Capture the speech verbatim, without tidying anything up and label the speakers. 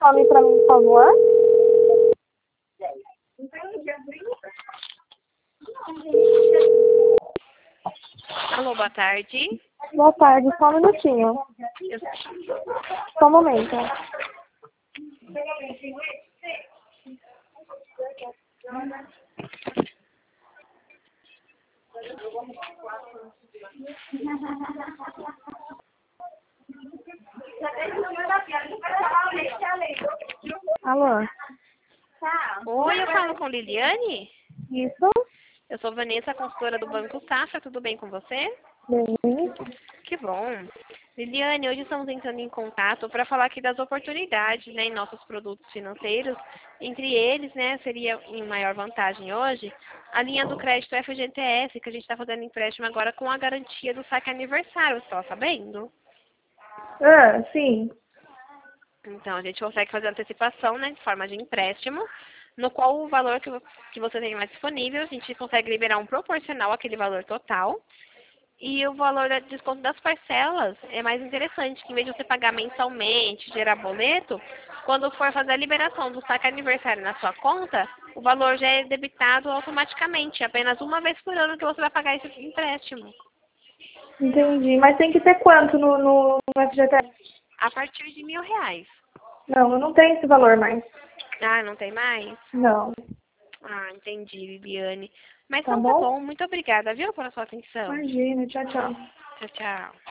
Speaker 1: Nome para mim, por favor.
Speaker 2: Alô, boa tarde.
Speaker 1: Boa tarde, só um minutinho.
Speaker 2: Eu-
Speaker 1: Só um momento. Alô?
Speaker 2: Oi, eu falo com Liliane?
Speaker 1: Isso?
Speaker 2: Eu sou Vanessa, consultora do Banco Safra. Tudo bem com você?
Speaker 1: Bem.
Speaker 2: Que bom. Liliane, hoje estamos entrando em contato para falar aqui das oportunidades, né, em nossos produtos financeiros. Entre eles, né, seria em maior vantagem hoje a linha do crédito F G T S, que a gente está fazendo empréstimo agora com a garantia do saque aniversário. Você está sabendo?
Speaker 1: Ah, sim.
Speaker 2: Então, a gente consegue fazer antecipação, né, de forma de empréstimo, no qual o valor que, vo- que você tem mais disponível, a gente consegue liberar um proporcional àquele valor total. E o valor de desconto das parcelas é mais interessante, que em vez de você pagar mensalmente, gerar boleto, quando for fazer a liberação do saque aniversário na sua conta, o valor já é debitado automaticamente, apenas uma vez por ano que você vai pagar esse empréstimo,
Speaker 1: Entendi. Mas tem que ter quanto no, no, no F G T S?
Speaker 2: a partir de mil reais.
Speaker 1: Não, eu não tenho esse valor mais.
Speaker 2: Ah, não tem mais?
Speaker 1: Não.
Speaker 2: Ah, entendi, Viviane. Mas
Speaker 1: Tá
Speaker 2: então tá
Speaker 1: bom?
Speaker 2: bom, muito obrigada, viu, pela sua atenção.
Speaker 1: Imagina, tchau, tchau.
Speaker 2: Tchau, tchau.